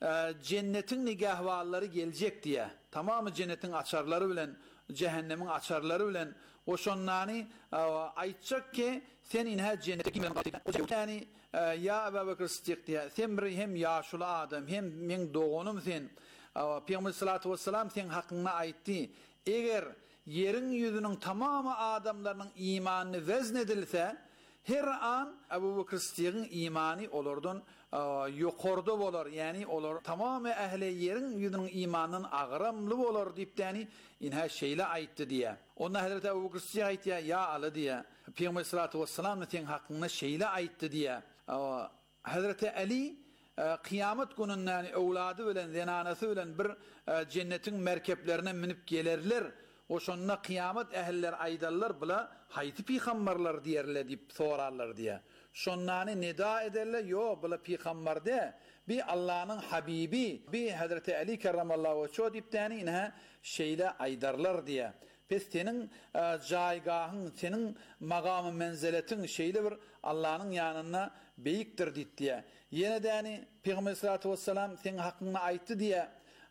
cennetin nigahvalları gelecek diye. Tamamı cennetin açarları bilen, cehennemin açarları bilen o şonlani aytacak ki sen inha cennete yani ya Ebu Bekir Sıddık diye sen bir hem yaşlı adam hem men doğunum sen Peygamber sallallahu aleyhi ve sellem sen hakkında aytdı. Eğer yerin yüzünün tamamı adamlarının imanını veznedilse her an Ebu Bekir Sıddık'ın imani olurdun yukarıda olur yani olur tamamı ehli yerin yüzünün imanının ağramlı olur deyip yani inha şeyle ayttı diye. Onda Hazreti Ebu Bekir Sıddık ayttı ya Ali diye. Peygamber sallallahu aleyhi ve sellem senin hakkında şeyle ayttı diye. Hazreti Ali kıyamet gününden evladı bilen zenanesi bilen bir cennetin merkeplerine minip gelirler. O şonuna kıyamet ehiller aydarlar bula hayti peygamberler diyerler deyip sorarlar diye. Şonlarını nida ederler yo bula peygamber de bir Allah'ın habibi bir Hazreti Ali kerramallahu veçho deyip tani inha şeyle aydarlar diye. Pes senin caygahın, senin makamı menziletin şeyle bir Allah'ın yanına beyiktir dit diye. Yine de yani Peygamber sallallahu aleyhi ve sellem senin hakkında ayttı diye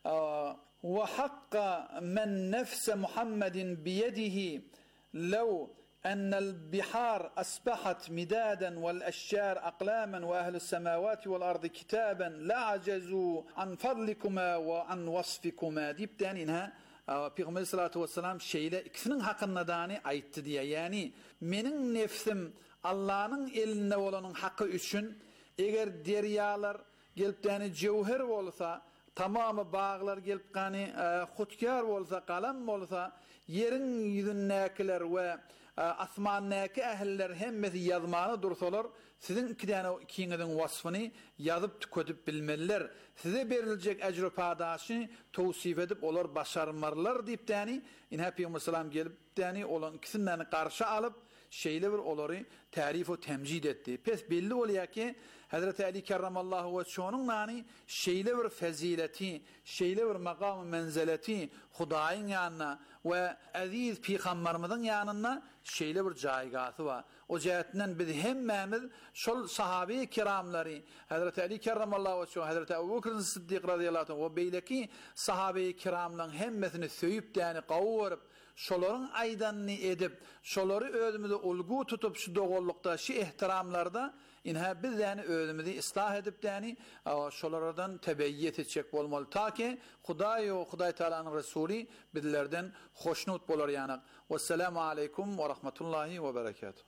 وحق من نفس محمد بيده لو أن البحار أصبحت مدادا والأشجار أقلاما وأهل السماوات والأرض كتابا لعجزوا عن فضلكما وعن وصفكما deyip denine Peygamber sallallahu aleyhi ve sellem şeyle ikisinin hakkında dani ayttı diye. Yani benim nefsim Allah'ın elinde olanın hakkı üçün eğer deryalar gelip yani cevher olsa tamamı bağlar gelip kani hutkar olsa kalam olsa yerin yüzündekiler ve asmandaki ehiller hemmesi yazmanı dursalar sizin iki tane ikinizin vasfını yazıp tüketip bilmeliler. Size verilecek ecr padaşını tavsif edip olar başarmarlar deyip yani inha Peygamber sallam gelip yani olan ikisinden karşı alıp şeyle bir oları tarif ve temcid etti. Pes belli oluyor ki Hazreti Ali kerramallahu veçho'nun nani şeyle bir fezileti, şeyle bir makamı menzileti Hudayın yanına ve aziz peygamberimizin yanına şeyle bir caygahı var. O cihetinden biz hemmemiz şol sahabe-i kiramları Hazreti Ali kerramallahu veçho, Hazreti Ebu Bekir Sıddık radıyallahu anh ve beyleki sahabe-i kiramların hemmesini söyüp yani kavurup şoların aydanını edip şoları özümüzü ulgu tutup şu doğullukta şu ihtiramlarda inha biz yani özümüzü ıslah edip yani şolardan tebeyyet edecek olmalı ta ki Huday Teala'nın Resulü bizlerden hoşnut bolar yani. Vesselamu aleyküm ve rahmetullahi ve berekatuhu.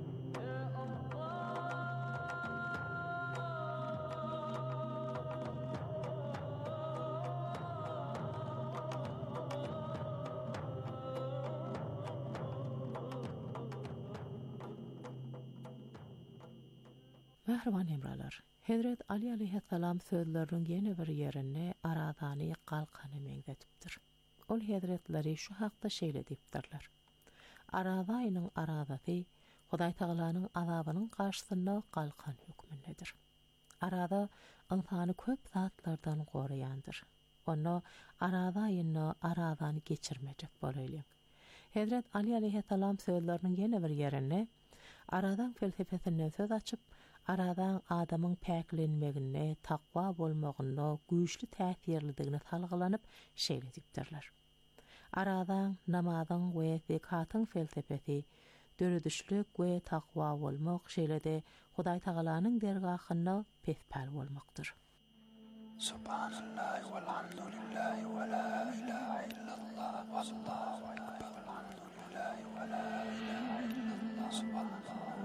Mehriban emralar, Hazret Ali aleyhisselam sözlerinin yeni bir yerine aradani qalqanı meňzetipdir. Ol hazretleri şu haqda şeýle dipdirler. Aradaýynyň aradaty Hudaý Taalanyň azabynyň garşysynda qalqan hükmündedir. Arada insany köp zatlardan goraýandyr. Onu aradaýyny aradan geçirmejek bolýar. Hazret Ali aleyhisselam sözlerinin yeni bir yerine aradan felsefesinden söz açıp aradan adamın päklenmegine, takwa bolmagyna güýçli täsirlidigine salgylanyp şeýle dipdirler. Aradan namazyň we zekatyň felsefesi, döredişlik we takwa bolmak şeýle-de Hudaý Taalanyň dergahyna pespäl bolmakdyr. Subhanallah velhamdülillah ve la ilahe illallah vallahu ekber velhamdülillah ve la ilahe illallah subhanallah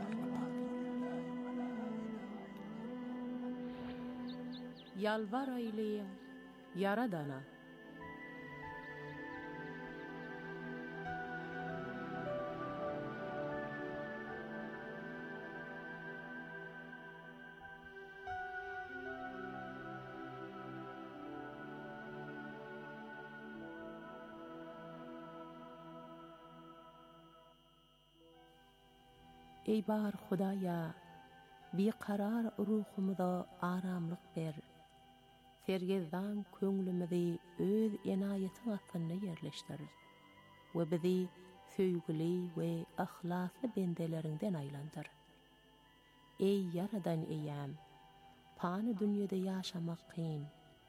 Yalvar eyleyin Yaradana. Ey bar Hudaýa, bir karar ruhumda aramlyk ber. Sergezdan köňlümidi öz enaýetiň astyna ýerleşdir we bizi söýgüli we ahlasly bendelerinden aýlandyr. Ey Yaradan eýäm, pany dünýede ýaşamak kyn,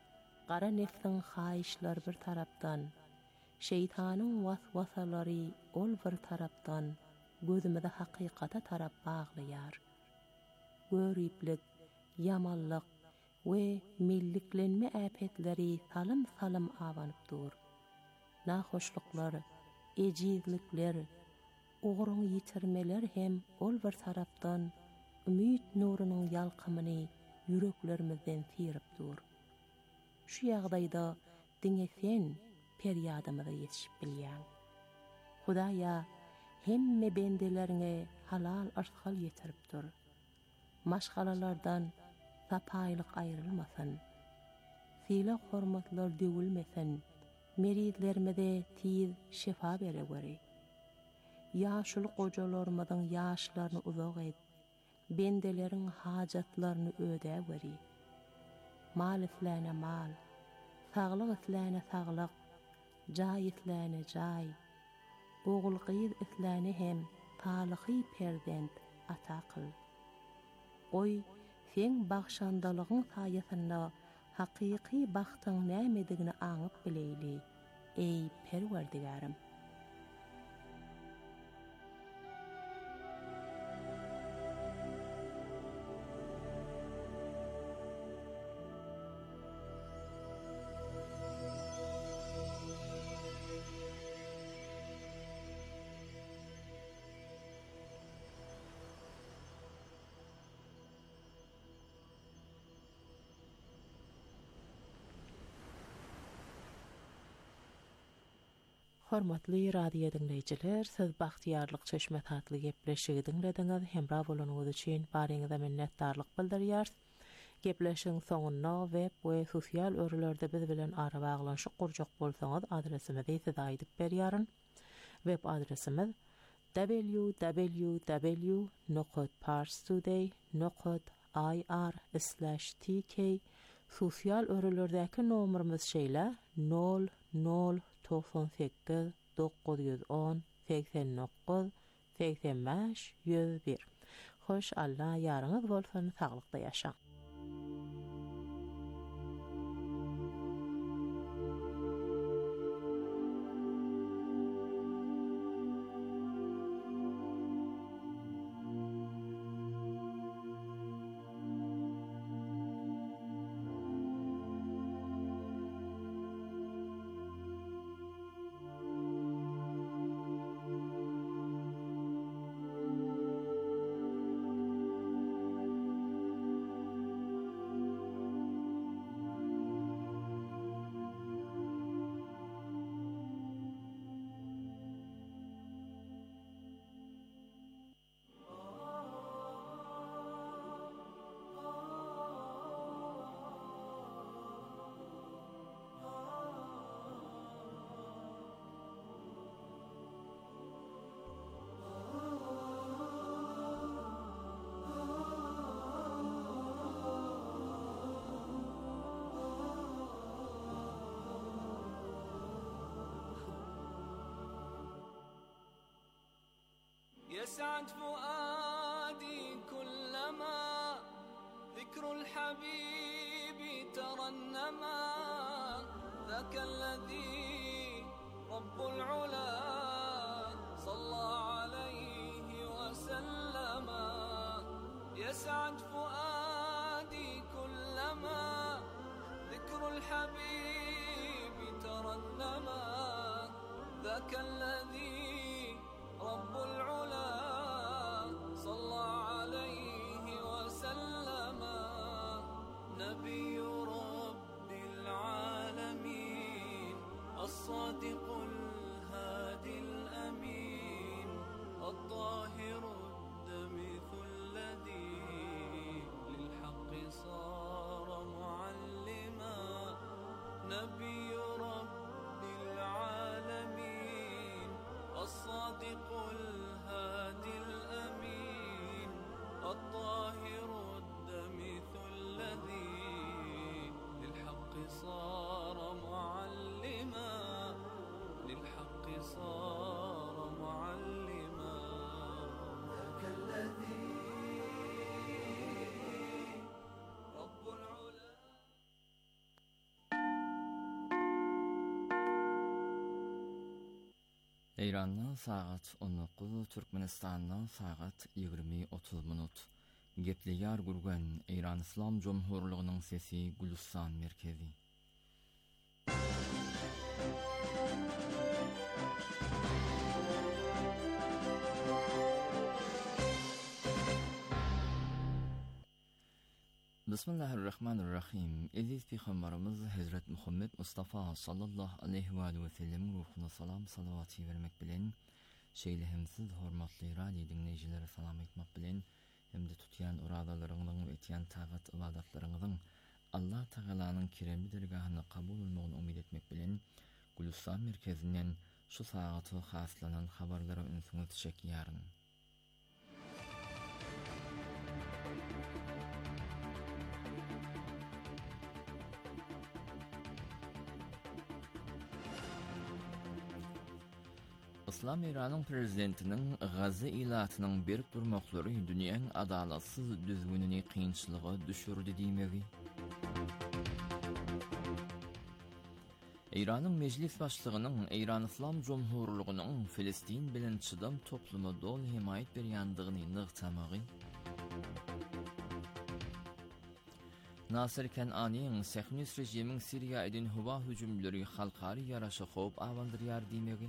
qara nefsin xahişler bir tarapdan, şeytanın vasvasaları ol bir tarapdan, gözümde hakikata tarap bağlayar. Görüplik, yamallık ve milliklenme äpetleri salım avanıp dur. Nahoşluklar, ecizlikler, uğrun yitirmeler hem ol bir tarapdan, ümit nurunun yalqımını yüreklerimizden sirip dur. Şu ýagdaýda diňe sen peryadymyza ýetişip bilýän. Hudaýa hemme bendelerine halal arzgal ýetiripdir. Maşgalalardan sapaýlyk aýrylmasyn. Sila hormatlar döwülmesin. Meridlerimize tiz şifa bere göre. Ýaşuly gojalarymyzyň ýaşlaryny uzak et. Bendelerin hajatlaryny ödä göre. Mal isläne mal, saglyk isläne saglyk, jaý isläne jaý. Ogul gyz isläne hem talyhy perzent ata kyl. Oy, sen bagşandalygyň saýasynda hakyky bagtyň nämedigini aňyp bileýli. Ey Perwerdigarim. Hormatly radio dinleyijiler, siz Baxtiýarlyk Çeşme tatly gepleşigi dinlediňiz. Hemra bolanyňyz üçin baryňyza minnetdarlyk bildirýär. Gepleşiň soňunda web we sosial örlerde biz bilen ara baglanşyk gurjak bolsaňyz adresimizi size aýdyp berýäryn. Web adresimiz www.parstoday.ir/tk. Sosial örlerdäki nomerimiz şeýle 098 910 89 85 101. Hoş Allah ýaryňyz bolsun, saglykda ýaşaň. يسعد فؤادي كلما ذكر الحبيب ترنما ذاك الذي رب العلا صلى عليه وسلم. يسعد فؤادي كلما ذكر الحبيب ترنما ذاك الذي رب العلا صلى عليه وسلم. نبي رب العالمين الصادق الهادي الأمين الطاهر الدمث الذي للحق صار معلما. نبي رب العالمين الصادق الهادي الأمين الطاهر الدمث الذي للحق صار معلما. للحق صار معلما. ذاك الذي رب العلا. İran'dan saat 19, Türkmenistan'dan saat 20:30. Gepleýär gurgan İran İslam Jomhurlygynyň sesi Gülistan merkezi. Bismillahirrahmanirrahim. Aziz Peygamberimiz Hazrat Muhammed Mustafa sallallahu aleyhi ve sellem ruhuna salam salavati vermek bilen şeýlehimsiz hormatly radio dinleýijilere salam etmek bilen hemde tutýan uradalarymyň we etýän tagat ibadatlaryňyň Allah Taalanyň kiremli dergahyna kabul bolmagyny umyt etmek bilen Gülistan merkezinden şu sagatı haslanan habarlara ünsüňiz çekýäryn. İslam İran'ın prezidentinin Gaza ilatynyň berip durmaklary dünýäň adalatsyz düzgünini kynçylyga düşürdi diýmegi. İran'ın meclis başlygynyň İran İslam Jomhurlygynyň Filistin bilen çydam toplumy dol himayet berýändigini nygtamagy. Nasir Kenaniň Sehnis rejimiň Siriýa edin hova hüjümleri halkary ýaraşy howp awandyrýar diýmegi.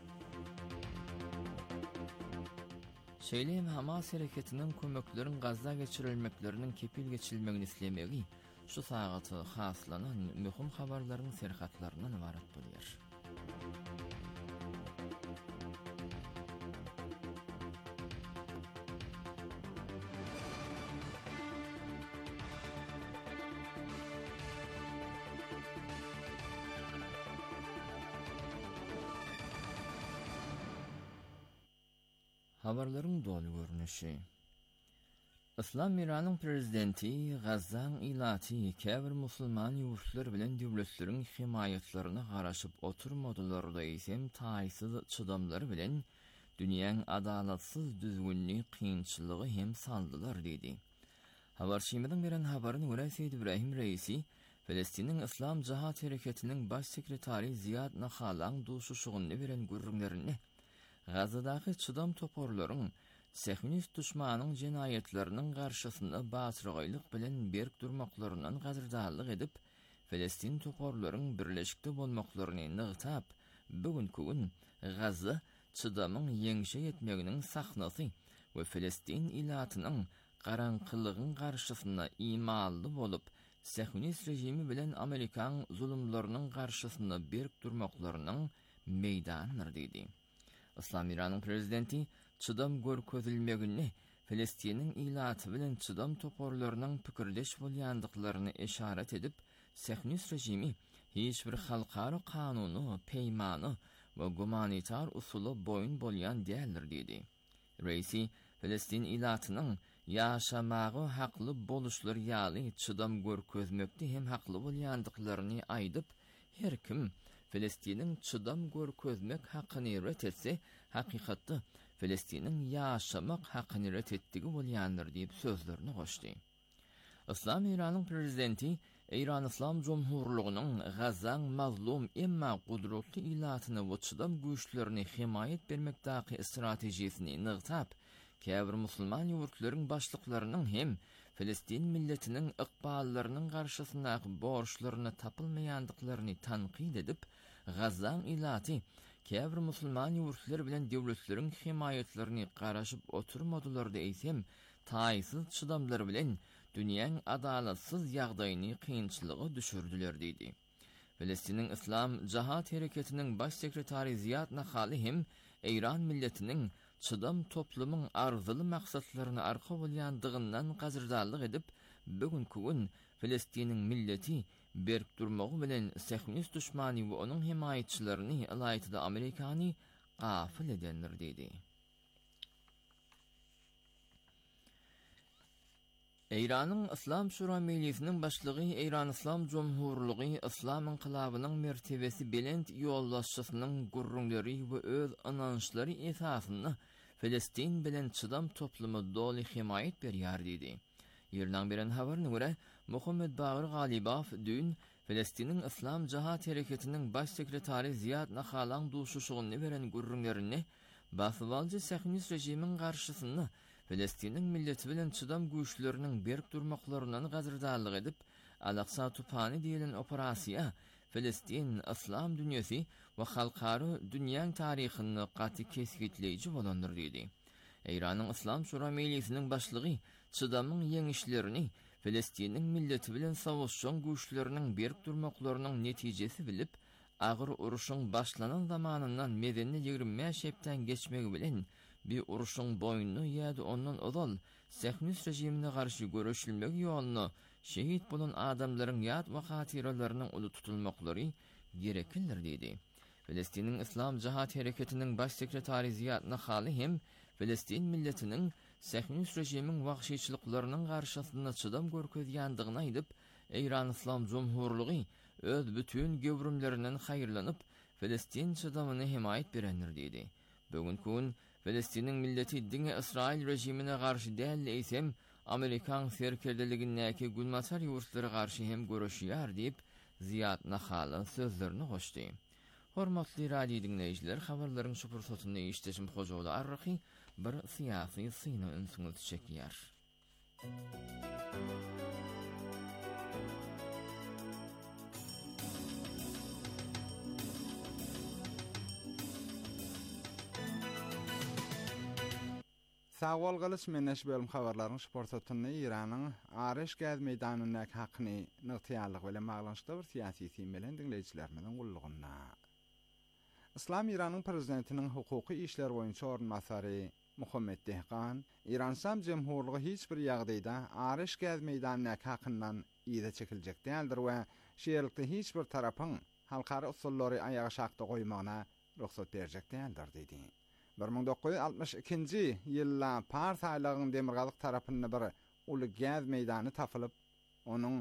Şeýlem Hamas hereketiniň kömeklerin Gazza geçirilmeklerinin kepil geçirilmegini islemegi şu sagaty haslanan möhüm habarlaryň serhatlarynyň ibarat bolýar. Habarlaryň dolu görnüşi. İslam İran'ın prezidenti Gazzaň ilaty käbir musulman ýurtlar bilen döwletleriň himayetlerine garaşyp oturmadylar da isem taýsyz çydamlary bilen dünýäň adalatsyz düzgünni kynçylygy hem saldylar dedi. Habarçymyň beren habaryny görä Seýid İbrahim Reisi Filistiniň İslam Jahat Hereketiniň baş sekretary Ziyad Nahalaň duşuşygyny beren gürrüňlerini Gazadaky çydam toporlaryň Sehminist düşmanyň jinayetleriniň garşysynda basrygylyk bilen berk durmaklarynyň gazyrdallyk edip, Filistin toporlaryň birleşikde bolmaklaryny nygtap, bugünkü gün Gaza çydamyň ýeňişe ýetmeginiň sahnasy we Filistin ilatynyň garankylygyň garşysynda imanly bolup, Sehminist rejimi bilen Amerikan zulümleriniň garşysynda berk durmaklarynyň meýdanydyr dedi. İslam İran'ın prezidenti çydam görkezilmegini Filistiniň ilaty bilen çydam toporlarynyň pikirleş bolýandyklaryny eşaret edip, Sehnis rejimi hiç bir halkary kanuny, peýmany we gumanitar usuly boyun bolýan däldir dedi. Reisi Filistin ilatynyň ýaşamagy hakly boluşlary ýaly çydam görkezmekde hem hakly bolýandyklaryny aýdyp, her kim Filistiniň çydam görkezmek hakyny ret etse, hakykatda Filistiniň ýaşamak hakyny ret etdigi bolýandyr diýip sözlerini goşdy. İslam İran'ın prezidenti İran İslam Jomhurlygynyň Gazaň mazlum emma gudratly ilatyny we çydam güýçlerini himayet bermekdäki stratejiýasini nygtap, käbir musulman ýurtlaryň başlyklarynyň hem Filistin milletiniň ykballarynyň garşysyndaky borçlaryny tapylmaýandyklaryny tanqid edip, Gazaň ilaty käbir musulman ýurtlar bilen döwletleriň himayetlerini garaşyp oturmadylar diýsem, taýsyz çydamlar bilen dünýäň adalatsyz ýagdaýyny kynçylyga düşürdüler diýdi. Filistiniň İslam Jahat Hereketiniň baş sekretary Ziyad Nahali hem İran milletiniň çydam toplumyň arzuly maksatlaryny arka bolýandygyndan gazyrdallyk edip, bugünkü gün Filistiniň milleti berk durmagy bilen Sehminist düşmany we onuň himayetçilerini alaýytda Amerikany gafil edendir diýdi. İran'ın İslam Şura Meclisiniň başlygy İran İslam Jomhurlygy İslam inqilabynyň mertebesi belent ýollaşçysynyň gurrunlary we öz anançlary esasynda Filistin bilen çydam toplumy doly himayet berýär diýdi. Ýerden beren habaryna görä Muhammed Bagir Galibow dün Filistinin İslam Cihat Hareketinin baş sekretari Ziyad Nakhalan duşuşuğunu veren gurrunlarini basıvalcı Sehnis rejimin karşısını Filistinin milleti bilen çıdam güçlerinin berk durmaklarından gazırdarlık edip Al-Aqsa Tufani diýilen operasiýa Filistin İslam dünyasy we halkary dünýäň taryhyny gaty kesgitleýiji bolandyr diýdi. Iranyň İslam Şura Meclisiniň başlygy çıdamyň ýeňişlerini Filistiniň milleti bilen sowuşan güçleriniň berk durmaklarynyň netijesi bilip, agyr uruşyň başlanan zamanyndan medeni 25 şepden geçmegi bilen bir uruşyň boýnuny ýa-da ondan odal Sehnis rejimine garşy görüşilmek ýoluny şehit bolan adamlaryň ýat we hatyralarynyň uly tutulmaklary gereklidir diýdi. Filistiniň İslam Cihat Hareketiniň baş sekretary Ziyad Nakhaly hem Filistin milletiniň Sehnis rejimiň wagşyçylyklarynyň garşysynda çydam görkezýändigini aýdyp, Iran İslam Jumhurlygy öz bütün göwrümlerinden haýyrlanyp, Filistin çydamyny himayet berendir diýdi. Bugün gün Filistiniň milleti diňe İsrail rejimine garşy däl eýsem, Amerikan serkerdeligindäki gülmaçar ýurtlary garşy hem görüşýär diýip Ziyad Nakhaly sözlerini goşdy. Hormatly radio dinleýijiler, habarlaryň şu pursatyny eşitdim hojaly arryky bir syýasy syny ünsüňiz çekýär. Sağol galyş meneş bölüm habarlaryň şportatyny Iranyň Arish gaz meýdanyndaky hakyny nyktyýarlyk bilen baglanşykda bir syýasy sim bilen dinleýijilerimiň gullugyna. İslam Iranyň prezidentiniň hukuky işler boýunça ornmasary Muhammed Dehqan, İran İslam Jumhurlygy hiç bir ýagdaýda Arish gaz meýdanyndaky hakyndan ýa-da çekiljek däldir we şeýerlikde hiç bir tarapyň halkary usullary aýaga şakda goýmagyna ruhsat berjek däldir diýdi. 1962-nji ýylda partiýalaryň demirgalyk tarapynda bir uly gaz meýdany tapylyp, onuň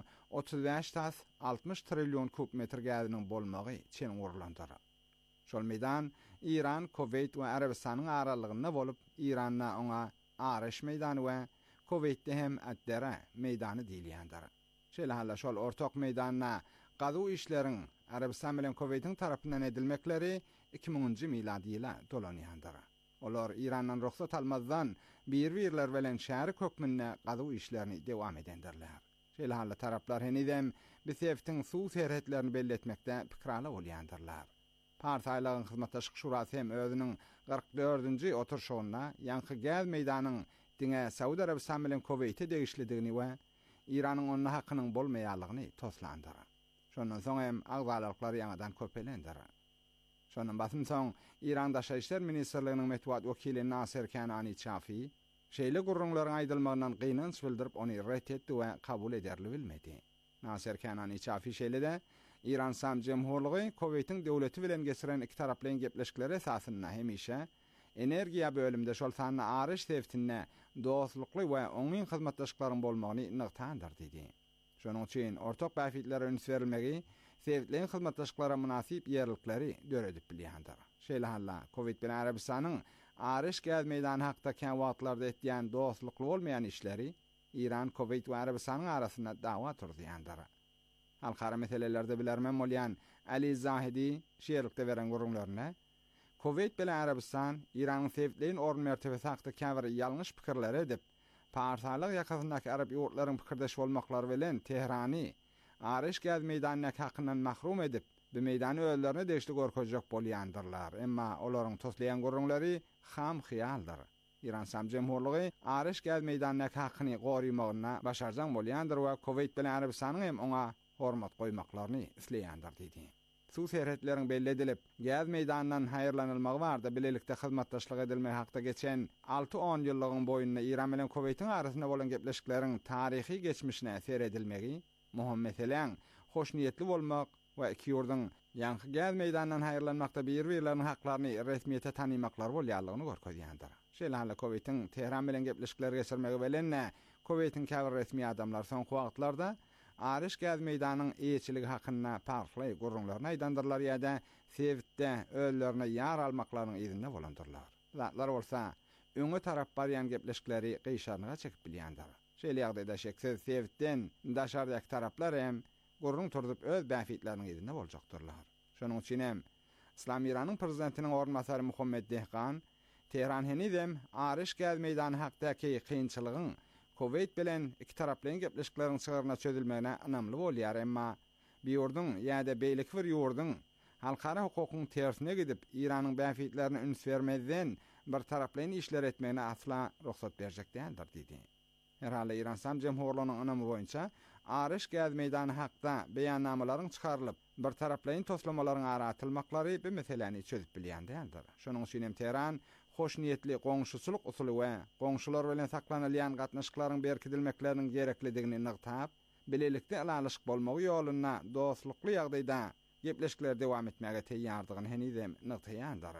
35-60 trillion kubmetr gazynyň bolmagy çen urlandyr. Şol meýdan İran, Kuveyt we Arabistanyň aralygynda bolup, Iranna oňa Arish meýdany we Kuveytde hem Ad-Dara meýdany diýilýändir. Şeýle halla şol ortak meýdanyna gazy işleriň Arabistan bilen Kuveytiň tarapyndan edilmekleri 2000-nji miladi ýyla dolanýandyr. Olar Irandan ruhsat almazdan bir-birler bilen şärik hökmünde gazy işlerini dewam edendirler. Şeýle halla taraplar henidem biseftiň suw serhetlerini belli etmekde pikrala bolýandyrlar. Partiýalaryň hyzmatdaşlyk şurasy hem özüniň 44-nji oturşugyna ýanky gaz meýdanynyň diňe Saudi Arabistan bilen Kuveyt'e degişlidigini we Iranyň onun hakynyň bolmaýanlygyny toslandyr. Şondan soň hem agzalyklar ýaňadan köpelendir. Şondan basym soň İran Daşa işler ministrliginiň metbuat wekili Nasir Kanani Çafi şeýle gurrunlaryň aýdylmagyndan gynanç bildirip ony ret etdi we kabul ederli bilmedi. Nasir Kanani Çafi şeýle-de İran İslam Jumhurlygy Kuveytiň döwleti bilen geçiren iki taraply gepleşikleri esasynda hemişe energiýa bölümde şol sanyny Arish teftinne dostlukly we oňyň hyzmatdaşlyklaryň bolmagyny nyktandyr diýdi. Şonuň üçin ortak bäfitler öňüs berilmegi sevdilen hyzmatdaşlyklara münasip ýerlikleri döredip bilýändir. Şeýle halla Kuveyt bilen Arabistanyň Arish gaz meýdany hakda kän wagtlarda etdiýän dostlukly bolmaýan işleri İran, Kuveyt we Arabistanyň arasynda dawa turdýandyr. Halkara meselelerde bilermem bolýan Ali Zahidi şeýerlikde beren gurrunlaryna Kuveyt bilen Arabistan İranyň sevdilen orun mertebesi hakda kän bir ýalňyş pikirler edip, partiýalyk ýakasyndaky Arab ýurtlaryň pikirdeş bolmaklary bilen Tehrany Arish gaz meýdanyny hakyndan mahrum edip, bu meýdany öllerine deşli görkezjek bolýandyrlar. Emma olaryň toslayan gurrunlary ham hyýaldyr. İran İslam Jumhurlygy Arish gaz meýdanyny hakyny goýmagyna başarjak bolýandyr we Kuveyt bilen Arabistanyň hem oňa hormat goýmaklaryny isleýändir diýdi. Suw serhetleriň belli edilip, gaz meýdanyndan haýyrlanylmagy barda bilelikde hyzmatdaşlyk edilmegi hakda geçen 6-10 ýyllygyň boýundan İran bilen Kuveytiň arasynda bolan gepleşikleriň taryhy geçmişine seredilmegi, muhim meselen hoş niyetli bolmak we iki ýurdyň ýanky gaz meýdanyndan haýyrlanmakda bir-birleriň haklaryny resmiýete tanymaklar bolýanlygyny görkezýändir. Şeýle halla Kuveytiň Tehran bilen gepleşikleri geçirmegi bilen Kuveytiň käbir resmi adamlar soňky wagtlarda Arish gaz meýdanynyň eýçiligi hakynda parly gurrunlaryny aýdandyrlar ýa-da sevitde öllerine ýar almaklarynyň ýerinde bolandyrlar. Zatlar bolsa öňe tarap barýan gepleşikleri gyşanyga çekip bilýändir. Şeýle ýagdaýda şeksiz sevitden daşardaky taraplar hem gurrun turdup öz bäfitlerini edinde boljakdyrlar. Şonuň üçin hem İslam İran'ın prezidentinin ornmasary Muhammed Dehqan Tehran henidem Ariş gaz meydany hakdaky kynçylygyň Kuveyt bilen iki taraplyň gepleşikleriniň çygyryna çözülmegine ynamly bolýar, emma bir ýurdun ýa-da beýlik bir ýurdun halkara hukukyň tersine gidip İranyň bäfitlerini üns bermezden bir taraplyň işler etmegine asla ruhsat berjek däldir diýdi. Herhalde İran Sam Jemhurlygynyň ynamy boýunça Ariş gaz meydany hakda beýannamalaryň çykarylyp bir taraplyň toslamalaryň aratylmaklary bu meseleni çözüp bilýän däldir. Şonuň üçin hem Tehran hoş niyetli goňşuçylyk usuly we goňşular bilen saklanylýan gatnaşyklaryň berkidilmekleriniň gereklidigini nygtap, bilelikde alalyşyk bolmagy ýoluna dostlukly ýagdaýda gepleşikler dowam etmäge teýýardygyny henidem nygtaýandyr.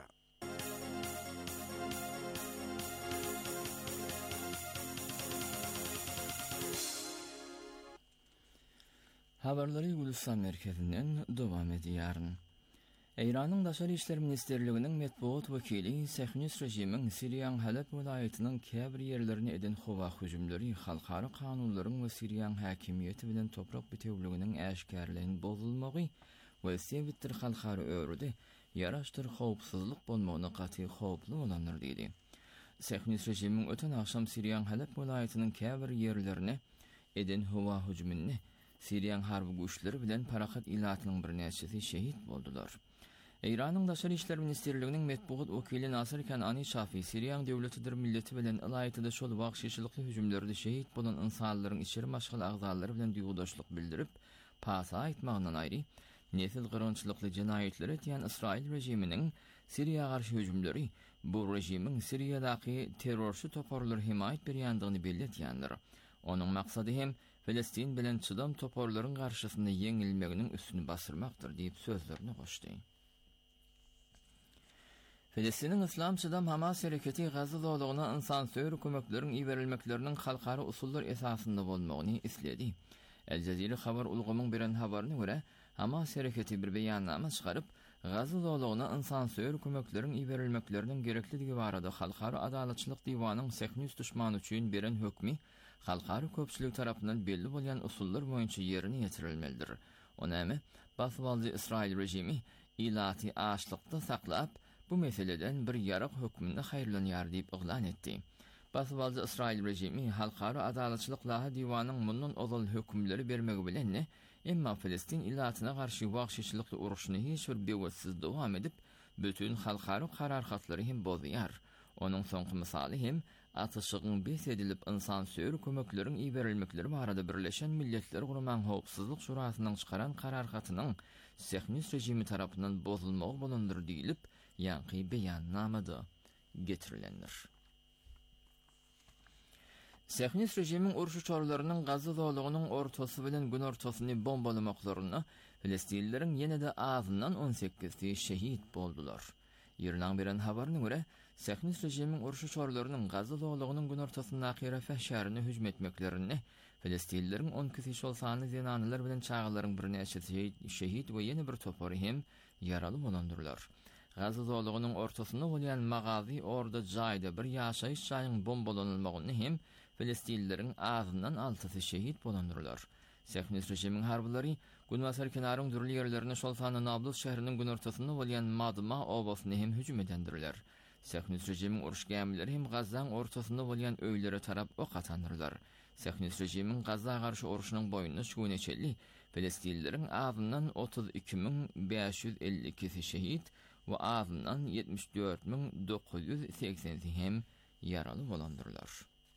Habarlary Gülistan merkezinden dowam edýär. Eýranyň Daşary işler ministerliginiň medpuat wekili Sehnis rejimiň Siriýanyň Halep welaýatynyň käbir ýerlerini eden howa hüjümleri halkara kanunlaryň we Siriýanyň häkimiýeti bilen toprak bitewliginiň äşkärligini bozulmagy we sebitdir halkara öwrüde ýaraşdyr howpsuzlyk bolmagyna gaty howply bolanlar diýdi. Sehnis rejimiň öten akşam Siriýanyň Halep welaýatynyň käbir ýerlerini eden howa hüjümini Siriýanyň harby güýçleri bilen parahat ilatynyň bir näçesi şehit boldular. Eýranyň Daşary işler ministerliginiň medpuat wekili Nasir Kanani Şafi Siriýanyň döwletidir milleti bilen alaýatyda şol wagşyçylykly hüjümlerde şehit bolan insanlaryň içeri maşgal agzalary bilen duýgudaşlyk bildirip, pasa aýtmagyndan aýry, nesil gyrgynçylykly jenaýetleri diýen İsrail rejiminiň Siriýa garşy hüjümleri bu rejimiň Siriýadaky terrorçy toporlary himayet berýändigini belletýändir. Onuň maksady hem Filistin bilen çydam toporlaryň garşysynda yeňilmeginiň üstüni basyrmakdyr diýip sözlerini goşdy. Filistiniň İslam çydam Hamas hereketi Gaza dowlagyna insansöýür kömekleriň iberilmekleriniň halkara usullar esasynda bolmagyny isledi. El Jazira habar ulgamyň beren habaryna görä, Hamas hereketi bir beýannama çykaryp, Gaza dowlagyna insansöýür kömekleriň iberilmekleriniň gerekliligi barada halkara adalatçylyk diwanynyň Sehnis düşman üçin beren hökmi halkara köpçülik tarapyndan belli bolýan usullar boýunça ýerine ýetirilmelidir. Onamy basbaldy İsrail rejimi ilaty aşlykda saklap, bu meseleden bir yarak hökmünde haýrlanýar diýip oglan etdi. Basbaldy İsrail rejimi halkara adalatçylyk laha diwanynyň mundan ozal hökümleri bermegi bilen emma Filistin ilatyna garşy wagşyçylykly uruşyny hiç bir bewetsiz dowam edip, bütün halkara kararhatlary hem bozýar. Onuň soňky misaly hem atışygyň besedilip insansöýür kömekleriň iberilmekleri barada Birleşen Milletler Gurman Howpsuzlyk Şurasynyň çykaran kararhatynyň Sehnis rejimi tarapyndan bozulmagy bolandyr diýilip, ýanky beýannamada getirilendir. Sehnis rejimiň urşy çorlarynyň Gaza dowlagynyň ortasy bilen gün ortasyny bombalamaklaryny Filistinlilerin ýene-de azyndan 18 şehit boldular. Ýerden beren habaryna görä, Sehnis rejimiň urşy çorlarynyň Gaza dowlagynyň gün ortasyna akyra şäherine hüjüm etmeklerini Filistinlilerin 10 kişi şolsany zenanylar bilen çağalaryň bir näçesi şehit we ýene bir topary hem ýaraly bolandyrlar. Gaza dowlagynyň ortasyna bolýan magazy orada jaýda bir ýaşaýyş jaýynyň bombalanylmagyny hem Filistinlilerin azyndan 6 şehit bolandyrlar. Sehnis rejimiň harblary Günwasar kenaryň dürli ýerlerine şolsany Nablus şäheriniň gün ortasyna bolýan Madma obasyny hem hüjüm edendirler. Sehnis rejimiň uruş gemleri hem Gazaň ortasynda bolýan öýlere tarap ok atandyrlar. Sehnis rejimiň Gaza garşy uruşynyň boýuny şuneçeli Filistinlileriň azyndan 32.552 şehit we azyndan 74.980 hem ýaraly bolandyrlar.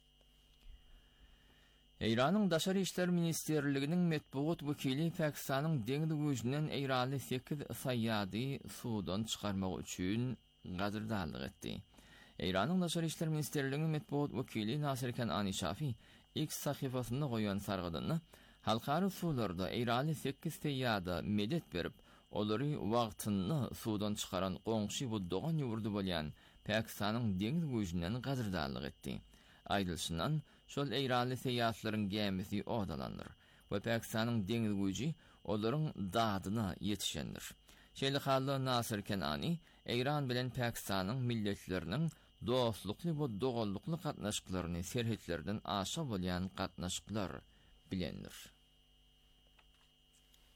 Eýranyň Daşary işler ministerliginiň medpuat wekili Pakistanyň deňiz güýjünden Eýrany 8 saýýady suwdan çykarmak üçin gazırdanlyk etdi. Eýranyň Daşary işler ministerliginiň medpuat wekili Nasir Kanani Şafi X sahypasynda goýan sargydyny halkara suwlarda Eýrany 8 saýýada medet berip, olary wagtyny suwdan çykaran goňşy bu dogan ýurdu bolýan Pakistanyň deňiz güýjünden gazırdanlyk etdi. Aýdylşyndan şol Eýrany seýýatlaryň gemisi odalandyr we Pakistanyň deňiz güýji olaryň dadyna ýetişendir. Şeýle halda Nasir Kanani Eýran bilen Pakistanyň milletleriniň dostlukly we doganlykly gatnaşyklaryny serhetlerden aşa bolýan gatnaşyklar bilendir.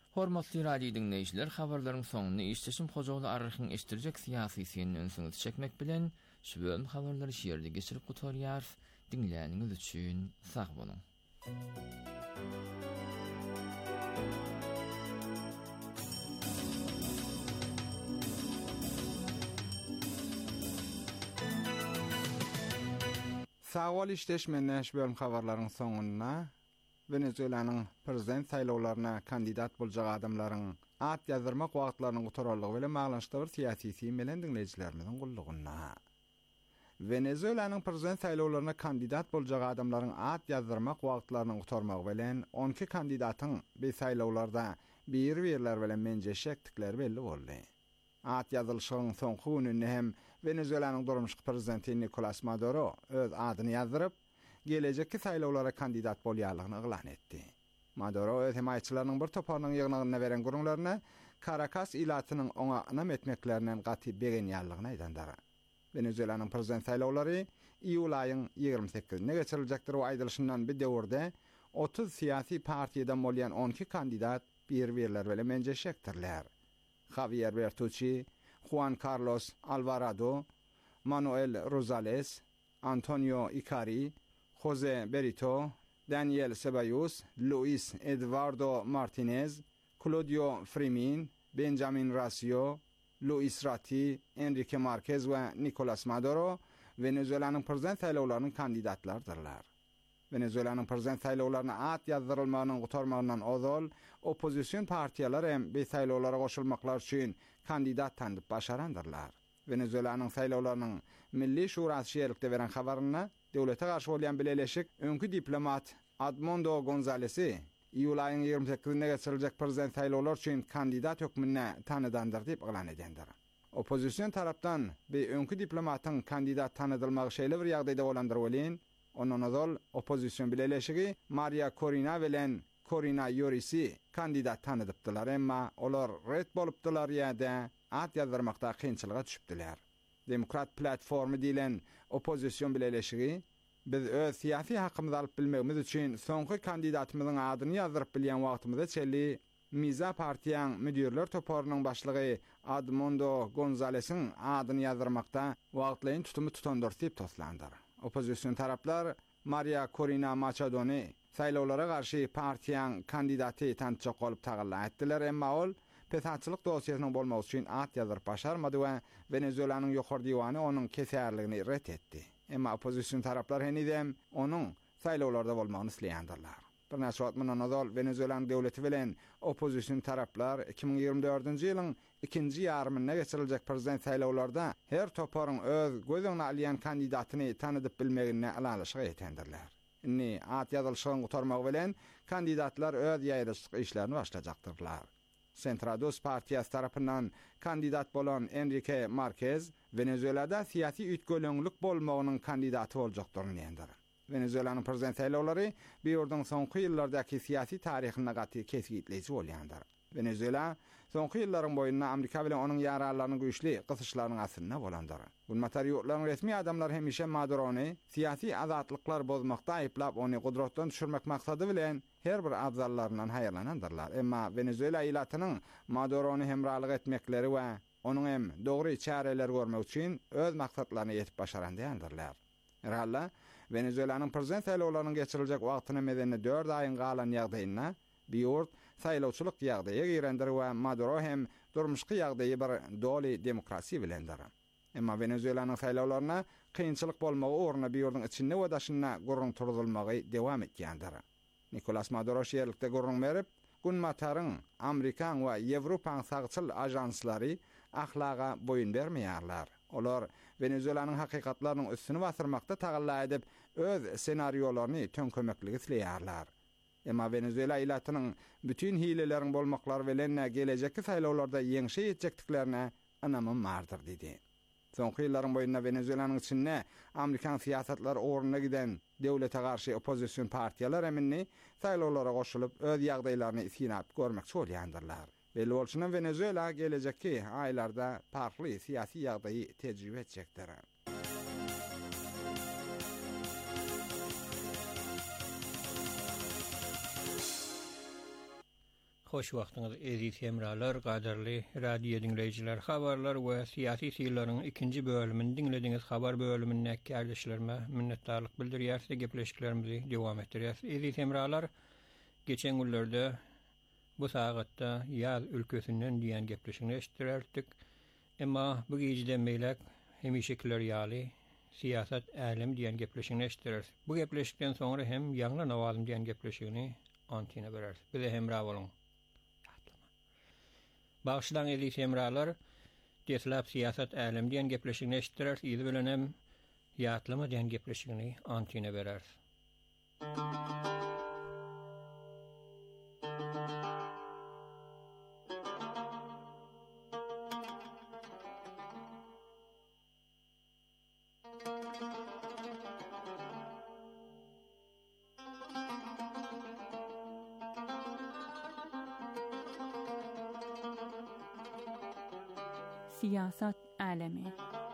Hormatly radio dinleýijiler, habarlaryň soňuny işleşim hojagly arryhyň eşdirjek syýasy senin öňsüňiz çekmek bilen şu bölüm habarlary şeýerde geçirip gutarýar. Dinläniňiz üçin sag boluň. Sağol işleşmenäş bölüm habarlaryň soňuna Venezuelanyň prezident saýlawlaryna kandidat boljak adamlaryň at ýazyrmak wagtlarynyň gutarallygy bilen maglanyşda bir syýasy melen dinleýijilerimiziň gullugyna. Venezuelanyň prezident saýlawlaryna kandidat boljak adamlaryň at ýazyrmak wagtlarynyň gutarmagy bilen 12 kandidatyň bir saýlawlarda bir ýerler bilen menjeşekdikleri belli boldy. At ýazylşygyň soňky gününde hem Venezuelanyň durmuşky prezidenti Nicolás Maduro öz adyny ýazyryp, gelecekki saýlawlara kandidat bolýarlygyny eglan etdi. Maduro öz hemaýetçileriniň bir toparynyň ýygnagyna beren gurulmaryna Caracas ilatynyň oňa anam etmeklerinden gaty begenýarlygyny aýdandar. Venezuelanyň prezident saýlawlary iýul aýynyň 28-nde geçiriljakdyr we aýdylşyndan bir döwürde 30 syýasy partiýadan bolýan 12 kandidat bir ýerler bilen menjeşekdirler. Javier Bertucci, Juan Carlos Alvarado, Manuel Rosales, Antonio Icari, José Berito, Daniel Ceballos, Luis Eduardo Martinez, Claudio Frimin, Benjamin Racio, Luis Ratti, Enrique Marquez ve Nicolás Maduro Venezuelanyň prezident saýlawlarynyň kandidatlarydyrlar. Venezuelanyň prezident saýlawlaryna at ýazdyrylmagynyň gutarmagynyň ozal opozisiýon partiýalary hem bu saýlawlara goşulmaklar üçin kandidat tanıdyp başarandyrlar. Venezuelanyň saýlawlarynyň Milli Şurasy şeýerlikde beren habaryna döwlete garşy bolýan bileşik öňkü diplomat Edmundo González iýul aýynyň 28-nde geçiriljek prezident saýlawlary üçin kandidat hökmüne tanıdandyr diýip eglan edendir. Opozisiýon tarapdan bu öňkü diplomatyň kandidat tanıdylmagy şeýle bir ýagdaýda bolandyr bolýan. Onun ozal opozisiýon bileşigi Maria Corina bilen Corina Yorisi kandidat tanıdypdylar, emma olar ret bolupdylar ýa-da at ýazyrmakda kynçylyga düşüpdiler. Demokrat platformy diýilen opozisiýon bileşigi biz öz syýasy hakymyzy alyp bilmegimiz üçin soňky kandidatymyzyň adyny ýazyryp bilýän wagtymyzda çelli Miza partiýaň müdirler toparynyň başlygy Edmundo González'iň adyny ýazyrmakda wagtlaryň tutumy tutandyr diýip toslandyr. Opozisiýon taraplar Maria Corina Machadoni saýlawlara garşy partiýaň kandidaty tançak bolup tagylla etdiler, emma ol pesatçylyk dosiýasynyň bolmagy üçin at ýazyryp başarmady we Venezuelanyň ýokary diýwany onuň kesärligini ret etdi. Emma opozisiýon taraplar henüzem onuň saýlawlarda bolmagyny isleýändirler. Bir näçe wagt mundan ozal Venezuelan döwleti bilen opozisiýon taraplar 2024-nji ýylyň ikinji ýarymyna geçiriljek prezident saýlawlarda her toparyň öz gözüňe alýan kandidatyny tanıdyp bilmegine alanlyşyk etendirler. Inni at ýazylşygyň gutarmagy bilen kandidatlar öz ýaýryşyk işlerini başlajaktyrlar. Centrados partiýasy tarapyndan kandidat bolan Enrique Marquez Venezuelada syýasy ütgölüňlük bolmagynyň kandidaty boljakdyryny ýandyr. Venezuelanyň prezident saýlawlary bir ýurduň soňky ýyllardaky syýasy taryhyna gaty kesgitleýici bolýandyr. Venezuela soňky ýyllaryň boýundan Amerika bilen onuň ýararlaryny güýçli gysyşlarynyň asyna bolandyr. Bu materiýallar resmi adamlar hemişe Madurony syýasy azatlyklar bozmakda aýyplap ony gudratdan düşürmek maksady bilen her bir abzallaryndan haýyrlanandyrlar. Emma Venezuela ýylatynyň Madurony hemralyk etmekleri we onuň hem dogry çareler görmek üçin öz maksatlaryny ýetip başarandylar. Herhalde Venezuelanyň prezident saýlawlarynyň geçiriljek wagtyna medeni 4 aýyň galan ýagdaýyna bir ýurt saýlawçylyk ýagdaýy girendir we Maduro hem durmuşky ýagdaýy bir doly demokrasi bilendir. Emma Venezuelanyň saýlawlaryna kynçylyk bolmagy orna bir ýurduň içinde we daşyna gurrun turulmagy dewam etýändir. Nicolás Maduro şeýerlikde gurrun berip, Gunmataryň Amerikan we Ýewropaň sagçyl ajanslary ahlaga boyun bermeýärler. Olar Venezuelanyň hakykatlarynyň üstüne basyrmakda tagylla edip öz senaryolaryny töňkömekligi isleýärler. Emma Venezuela ýylatynyň bütün hileleriň bolmaklary bilen gelecekki saýlawlarda ýeňşe ýetjekdiklerine anamam bardyr diýdi. Soňky ýyllaryň boýunda Venezuelanyň içinde Amerikan siýasatlar oruna giden döwlete garşy opozisiýon partiýalar eminni saýlawlara goşulyp öz ýagdaýlaryny sinap görmekçi bolýandyrlar. Belli bolşundan Venezuela gelecekki aýlarda farkly syýasy ýagdaýy tejribe etjekdir. Hoş vaxtınız aziz hemralar, qadarly radio dinleyijiler, habarlar we siyasi siylerin ikinji bölümini dinlediňiz. Habar bölümine kardeşlerime minnetdarlyk bildirýär, gepleşiklerimizi dowam etdirýär. Aziz hemralar, geçen günlerde bu sagatda ýaz ülkesinden diýen gepleşigini eşitdirdik. Emma bu gejede meýlek hemişekiler ýaly siyasat älim diýen gepleşigini eşitdirýär. Bu gepleşikden soňra hem ýaňla nawazym diýen gepleşigini antina berer. Bize hemra bolun. Bağışlan eli semralar deslap siyasat älim diýen gepleşigini eşitdirer, ýyly bilen hem ýatlama diýen gepleşigini antina berer. Siyasat alemi.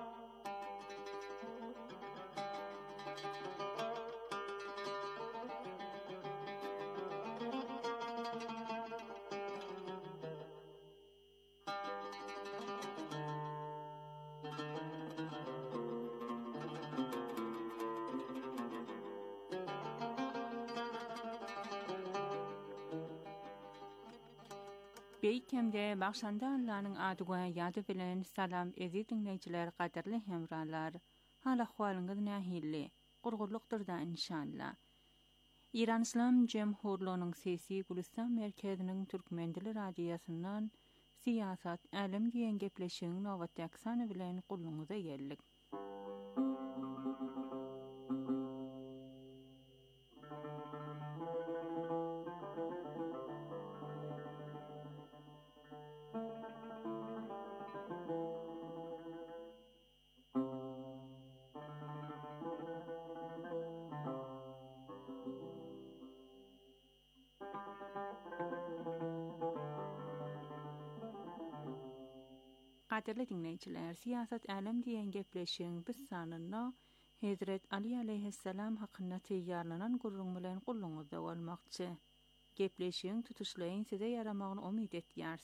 Beýkemde başanda Allah'ın adyga ýady bilen salam aziz dinleyijiler, qadarly hemralar. Hala ahwalyňyz nähilli? Gurgurlukdyr da inşallah. İran İslam Jemhurluğunyň sesi Gülistan merkeziniň Türkmen dili radiosynyň siyasat älim diýen gepleşigiň nowatdaky sany bilen gulluňyza geldik. Qadarly dinleyijiler, siyasat älim diýen gepleşigiň biz sanyna Hazret Ali aleyhisselam hakynda teýýarlanan gurrun bilen gulluňyzda bolmakçy. Gepleşigiň tutuşlaryň size ýaramagyny umyt etýärs.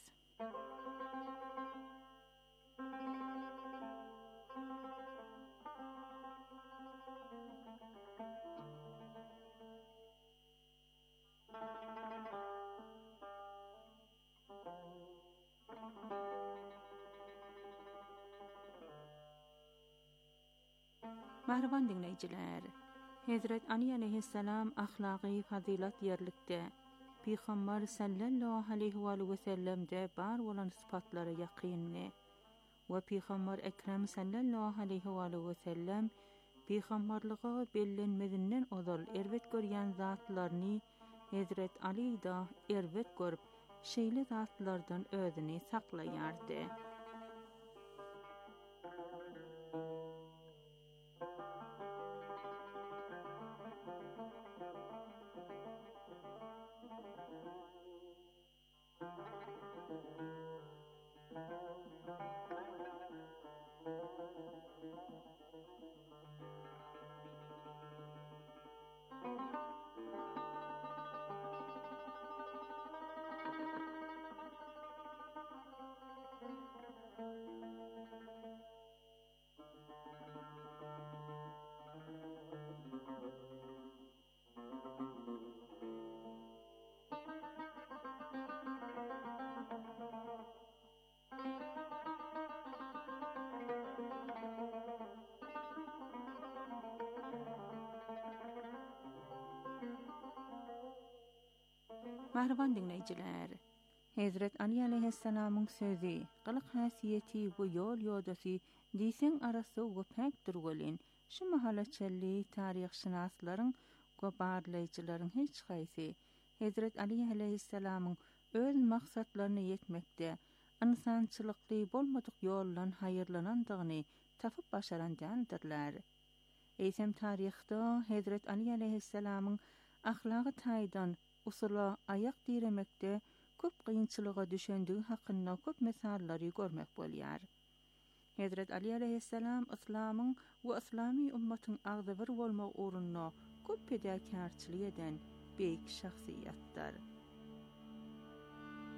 Mahriban dinleyijiler, Hazret Ali aleyhisselam ahlaqy fazilat ýerlikde, Peýgamber sallallahu aleyhi ve sellemde bar bolan sypatlary ýaqynly we Peýgamber ekrem sallallahu aleyhi ve sellem peýgamberligiga bellenmedinden ozal erwet görýän zatlaryny Hazret Ali da erwet görüp, şeýle zatlardan özüni saklaýardy. Mahriban dinleyijiler, Hazret Ali aleyhisselamyň sözi, gylyk hasiyeti bu ýol ýodasy diýseň arasy we pekdir bolen. Şu mahallaçylly taryhşynaslaryň we barlaýjylaryň hiç gaýsy Hazret Ali aleyhisselamyň öz maksatlaryny ýetmekde insançylykly bolmadyk ýollan haýyrlanandygyny tapyp başaran däldirler. Eýsem taryhda Hazret Ali aleyhisselamyň ahlaky taýdan usula ayak diremekde köp kıyınçılığa düşendigi hakynda köp mesallary görmek bolýar. Hazret Ali aleyhisselam İslamyň we islami ummatyň agzybir bolmak uğrunda köp fedakarçylyk eden beýik şahsiýetdir.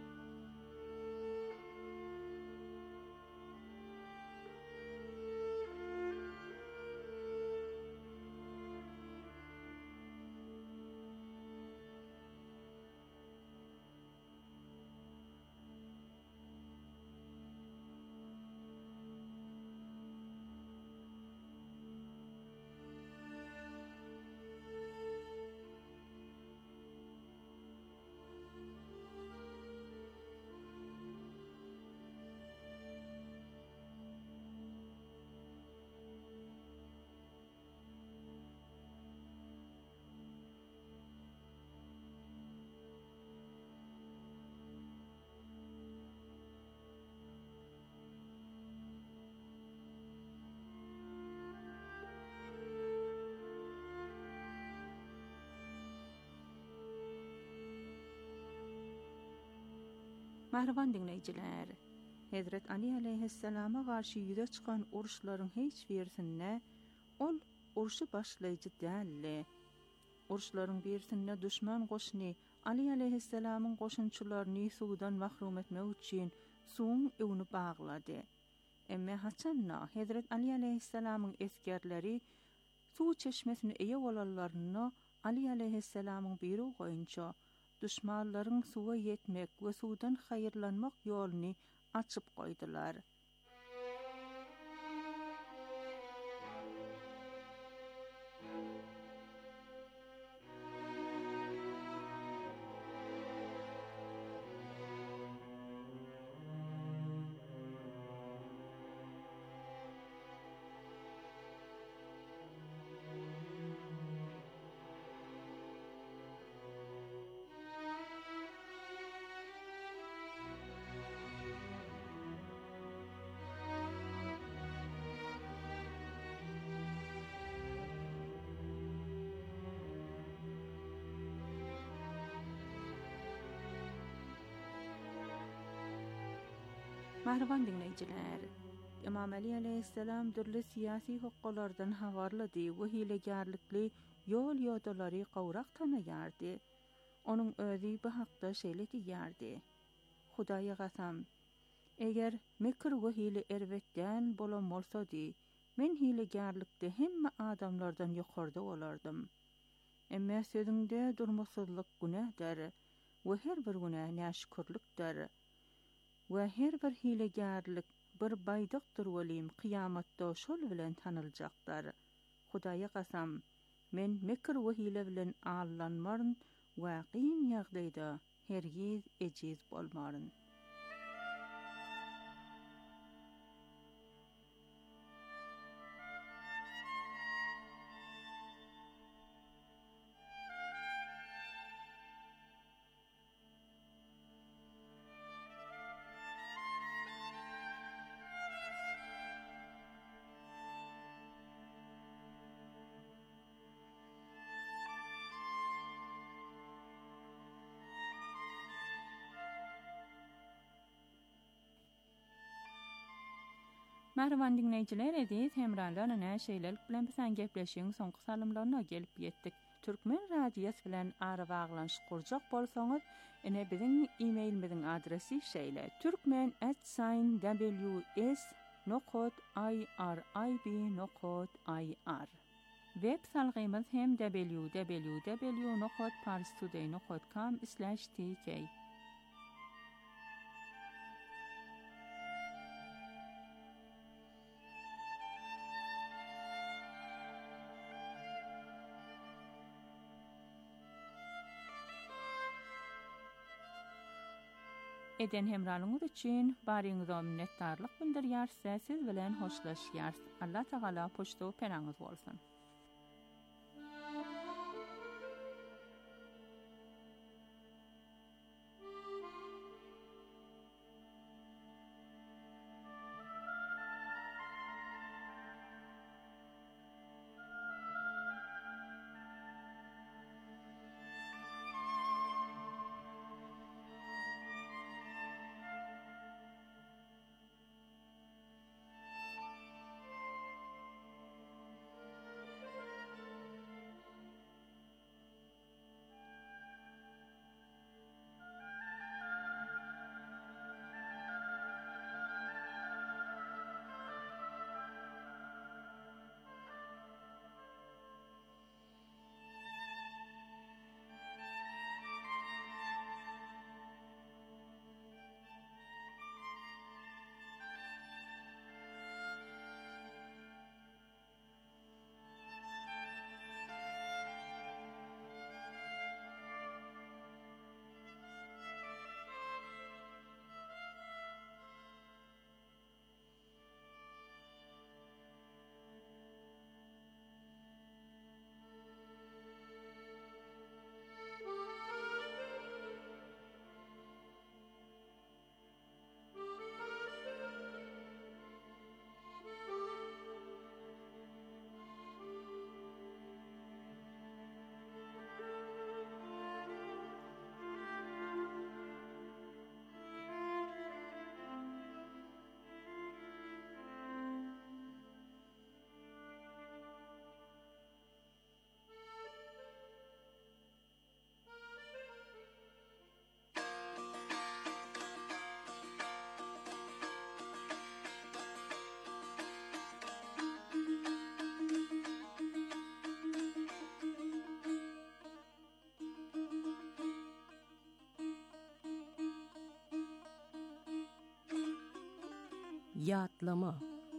Mehriban dinleyiciler, Hazret Ali aleyhisselama karşı yüze çıkan uruşların hiç birisinde ol uruşu başlayıcı değilli. Uruşların birisinde düşman koşni Ali aleyhisselamın koşunçularını sudan mahrum etmek için suğun evini bağladı. Emme haçanna Hazret Ali aleyhisselamın eskerleri su çeşmesini eye olallarını Ali aleyhisselamın biri koyunca düşmanların suya yetmek ve sudan hayırlanmak yolunu açıp koydular. Mehriban dinleyiciler, İmam Ali aleyhisselam türlü siyasi hukuklardan havarladı ve hilegarlıklı yol yodaları qavrak tanıyardı. Onun özü bu haqda şeýle diýärdi. Hudaýa gasam, eger mekir we hile erwetden bolan bolsady, men hilegarlykda hemme adamlardan ýokarda bolardym. Emma sözüňde durmasyzlyk günahdyr we her bir günah näşkürlikdir. Ve her bir hilegarlyk bir baýdykdyr welim kıyamatda şol bilen tanyljaklar. Hudaýa gasam, men mekir we hile bilen allanmaryn we qyn ýagdaýda hergiz ejiz bolmaryn. Merhaban dinleyiciler, ediz hemralarına näşeýlelik bilen bilen gepleşiň soňky salymlaryna gelip ýetdik. Türkmen radiýasy bilen ara baglanşyk kurjak bolsaňyz, ene biziň e-mailimiziň adresi şeýle: turkmen@ws.irib.ir. Web salgymyz hem www.parstoday.com/tk. Eden hemralyňyz üçin baryňyza minnetdarlyk bildirýär, siz bilen hoşlaşýar. Allah Taala poşto penaňyz bolsun. Yatlama.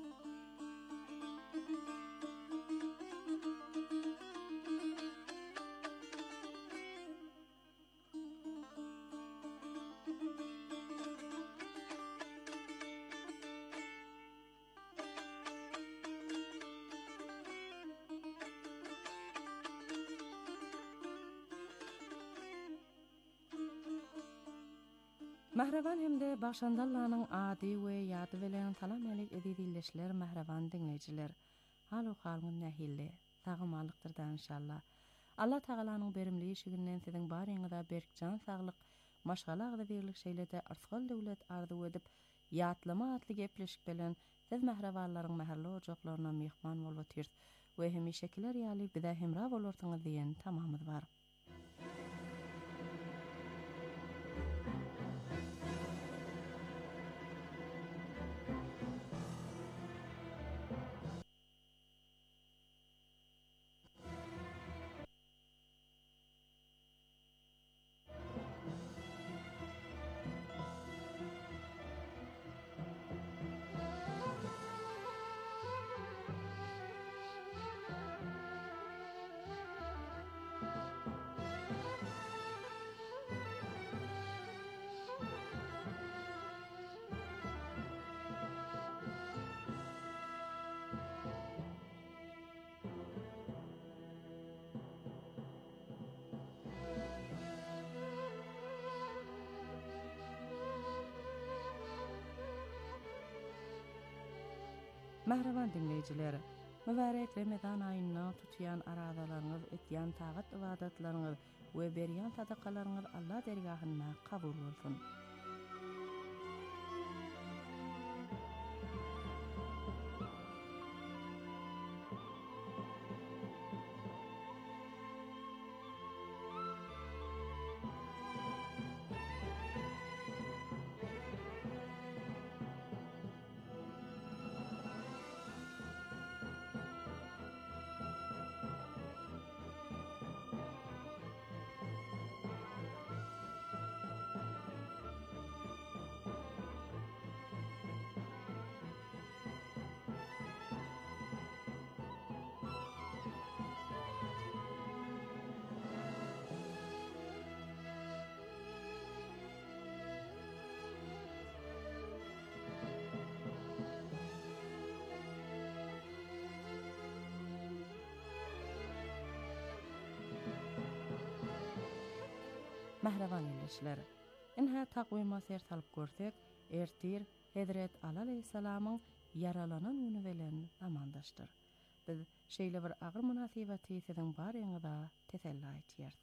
Mahravan hemde başandallanyň ady we ýady bilen salam alik edilişler mahravan dinleýijiler. Halu halmyn nähille sagymlykdyr da inşallah. Allah Taalanyň berimli şigininden siziň baryňyza berkjan saglyk, maşgalagda berlik şeýlede arsgal döwlet ardy edip ýatlama atly gepleşik bilen siz mahrawanlaryň mahally ojaklaryna mehman bolup otyrs we hemişekiler ýaly bize hemra bolarsyňyz diýen tamamyz bar. Mahravan dinleyijiler, mübarek Ramazan aýyna tutýan arazalaryňyz, etýän tagat ibadatlaryňyz we berýän sadakalaryňyz Allah dergahyna kabul bolsun. Mahravan ýerleşler. Inha taqwima ser salyp görsek, ertir Hedret Ali aleyhissalamyň yaralanan unu bilen amandaşdyr. Biz şeýle bir agyr munasabaty siziň baryňyza teselli aýtýarys.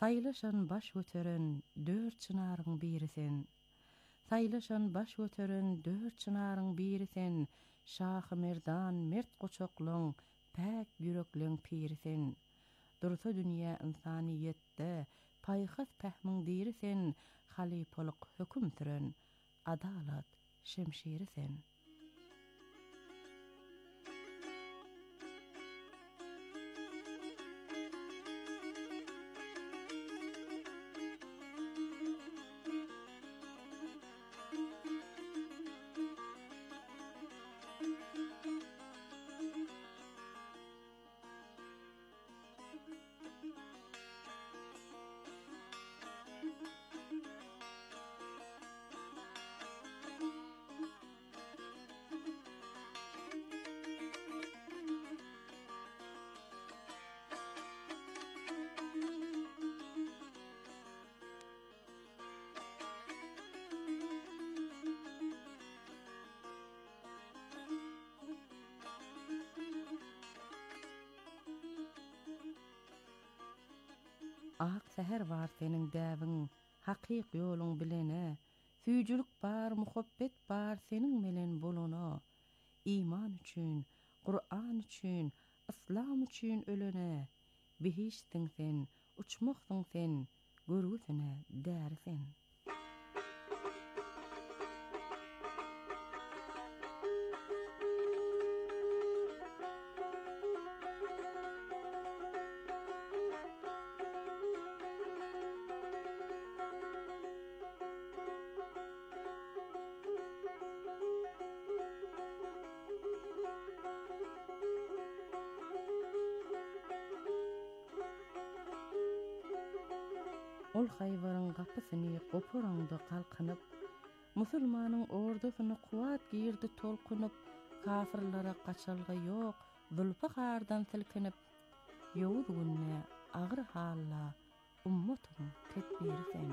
Saylaşan baş göteren dört çınarın birisin. Saylaşan baş göteren dört çınarın birisin. Şah-ı merdan mert goçoqluň päk yürekliň pirisin. Dursa dünýä insaniyetde paýhas pähmiň dirisin. Halipalyk höküm süren adalat şemşirisin. Ak seher var senin däwiň, hakyk ýoluň bilene. Süýjülük bar, muhabbet bar senin melen bolana. İman üçin, Qur'an üçin, İslam üçin ölene. Bihiştiň sen, uçmaksyň sen, görüsine därsen. Ol hayvaryň gapysyny gopuranda kalkanyp, musulmanyň ordusyny kuwat girdi tolkunyp, kafirlara gaçalgy ýok, zulfa gardan silkinip, ýowuz günne agyr halla ummatyň tedbirsen.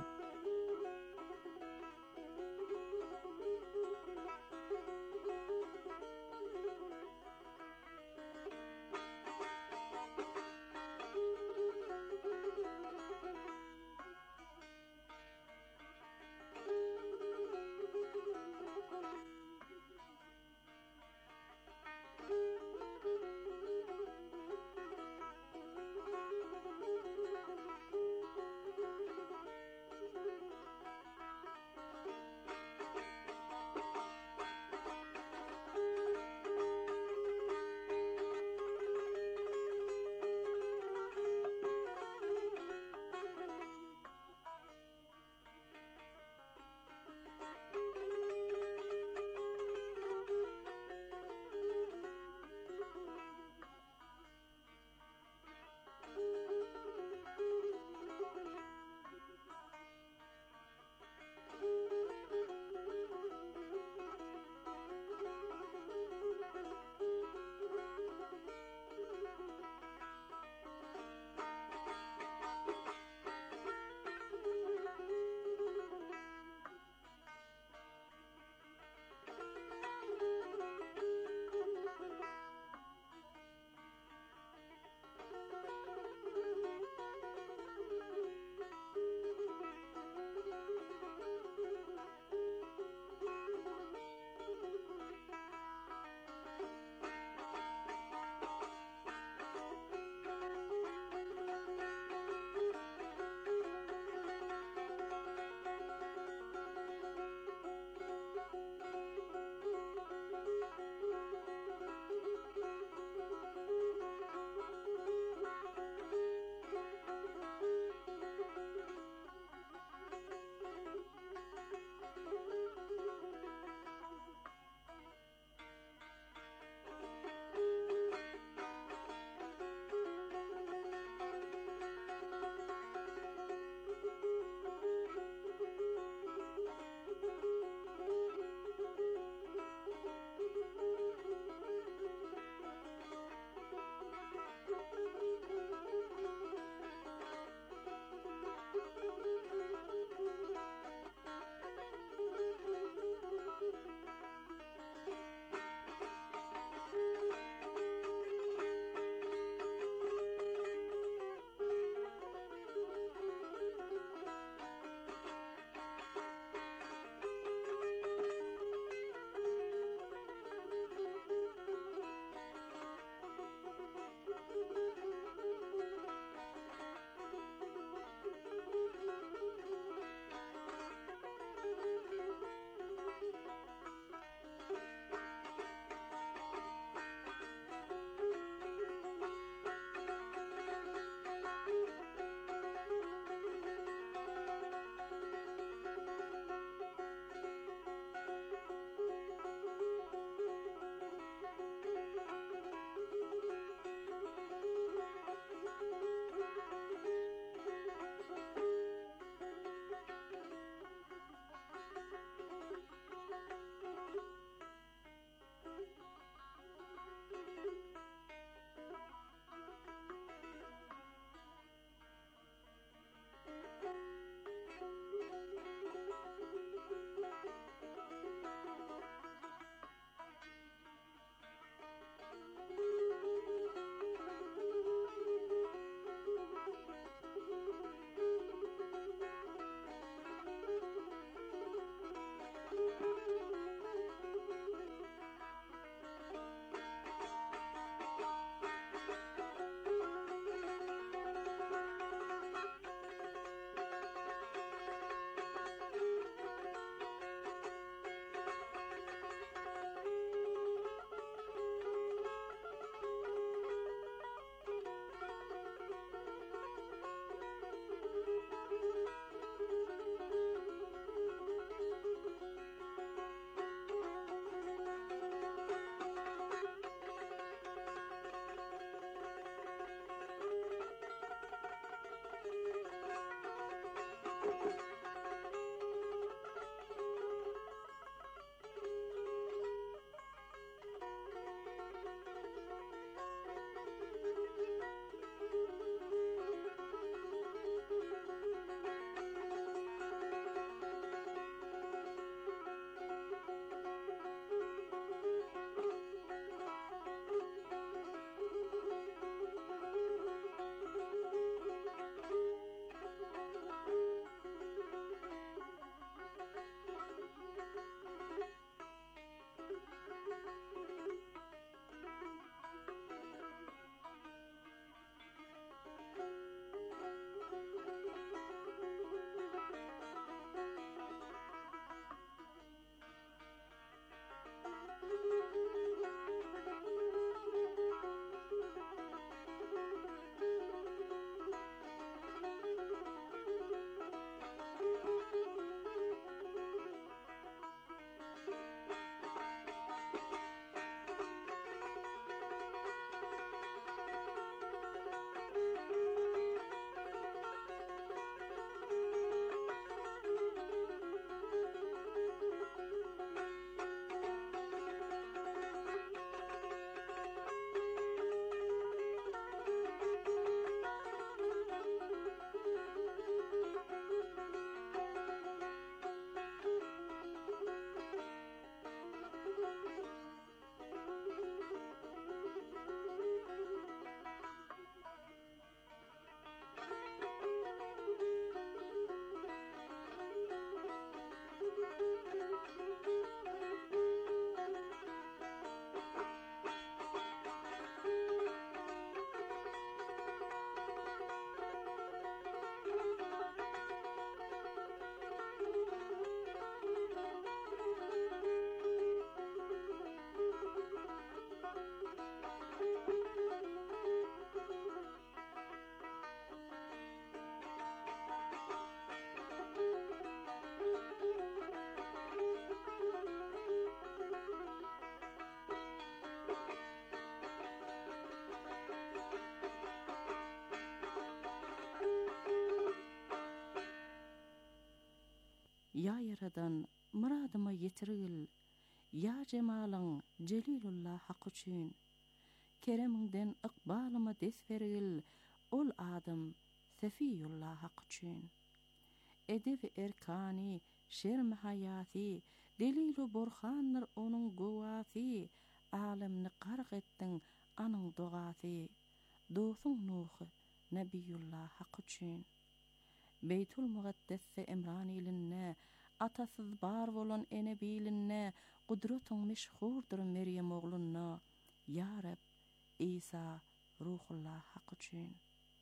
ya yaradan muradıma yetirgil, ya cemalan celilullah hak üçün, kereminden iqbalıma des vergil, ol adam sefiyullah hak üçün. Edebi erkani, şerm hayati, delilu borxanlar onun guvati, alemni qarq ettin anın doğati, dosun Nuh, Nebiyullah hak üçün. Beytul Muqaddesse Emran ilinne, atasız bar bolan enebilinne, kudretun meşhurdur Meryem oğlunna, Ya Rab, İsa, Ruhullah hak üçün.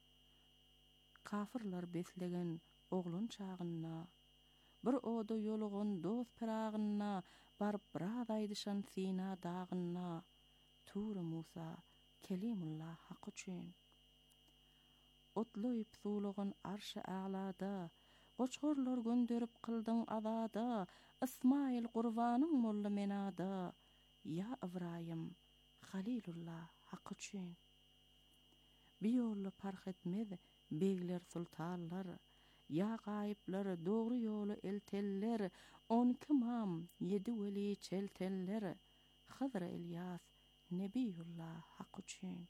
Kafirlar beslegen oğlun çağınna, bir oda yoluğun dost pirağınna, barıp birazaydışan Sina dağınna, Tur Musa, Kelimullah hak üçün. Otloyup suluğun arşı ağlada, Qoçgorlar gönderip kıldın azada, İsmail Qurbanın mollu menada, Ya İbrahim, Halilullah hak üçün. Bir yolu park etmez, beyler sultanlar, ya gayipler, doğru yolu elteller, 12 mam, 7 veli çelteller, Hızr İlyas, Nebiyullah hak üçün.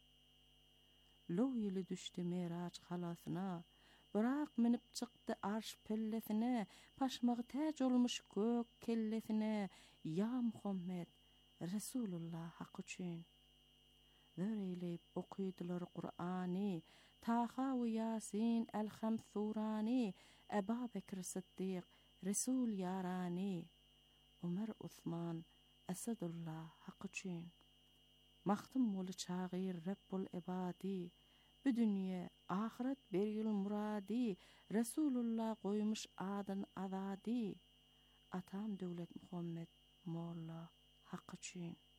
Lo yeli düştü Meraç halasına, bırak minip çıktı arş pellesine, paşmağı tac olmuş gök kellesine, Ya Muhammed, Resulullah hak üçün. Öreyleyip okuydular Kur'an'ı, Taha ve Yasin, El-Hamd Surani, Ebu Bekir Sıddık, Resul Yarani, Ömer Osman, Esadullah hak üçün. Mahtum molu çağır Rabbul ebadi, bu dünya ahiret bergül muradi, Resulullah koymuş adın azadi, Atam Devlet Muhammed Molla hak üçün.